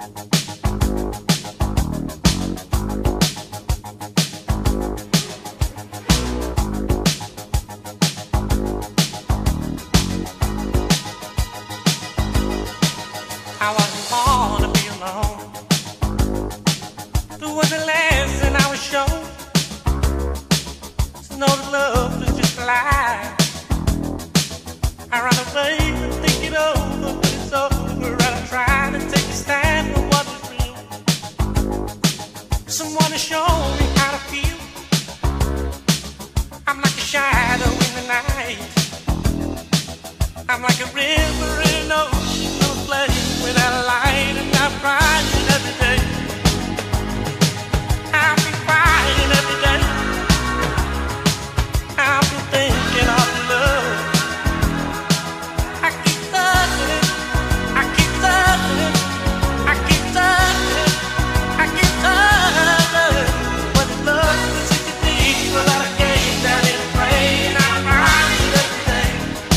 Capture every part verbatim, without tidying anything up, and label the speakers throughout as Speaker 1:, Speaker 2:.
Speaker 1: I wasn't born to be alone. There was a lesson I was shown. To know that love is just a lie. I run away and think it over, but it's over. And I try to take a stand for what is real. Someone to show me how to feel. I'm like a shadow in the night. I'm like a river in an ocean, no flame without a light, and I'm crying every day. I've been crying every day. I've been thinking of love. I keep touching it, I keep touching it, I keep touching it, I keep touching it. But the love is such a deep, a lot of games that in a brain. I'm crying every day.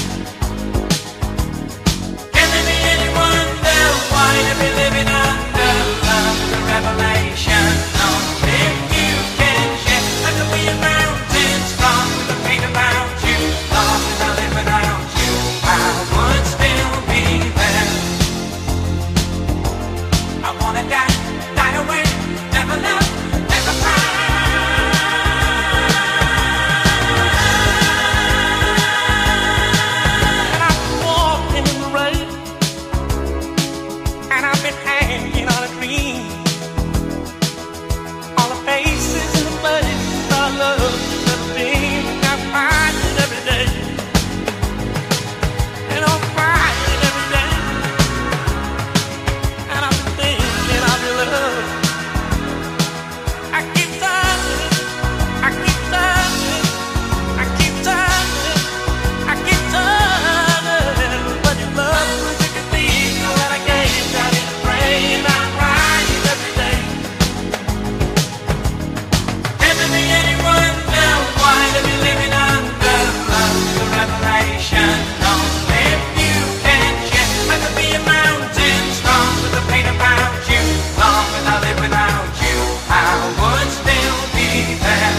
Speaker 1: Can there be anyone there? Why to be living under love, the revelation? No, if you can share, I could be a mountain strong with a pain about you. Lost and I live without you, I would still be there. I wanna die, die away, never love, never cry. And I've been walking in the rain, and I've been hanging on a dream. All the faces and the places I love have never been. I find it every day, and I'm crying every day. And I've been thinking of your love. I keep touching it, I keep touching it, I keep touching it, I keep touching it. But your love was a cathedral that I gave down in the rain. I'm crying every day. Can there be anyone now? Why to be living under love, the revelation? No, if you can share, I could be a mountain strong with the pain about you. Long as I live without you, I would still be there.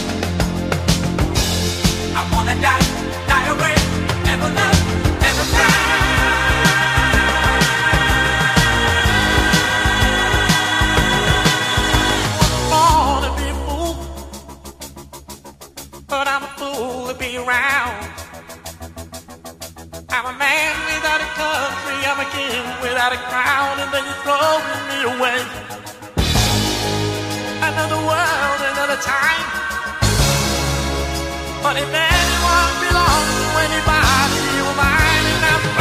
Speaker 1: I wanna die, die away, never love, never cry. Born to be a fool, but I'm a fool to be around. I'm a man without a country, I'm a king without a crown, and then you're throwing me away. Another world, another time. But if anyone belongs to anybody, you're mine, and I'm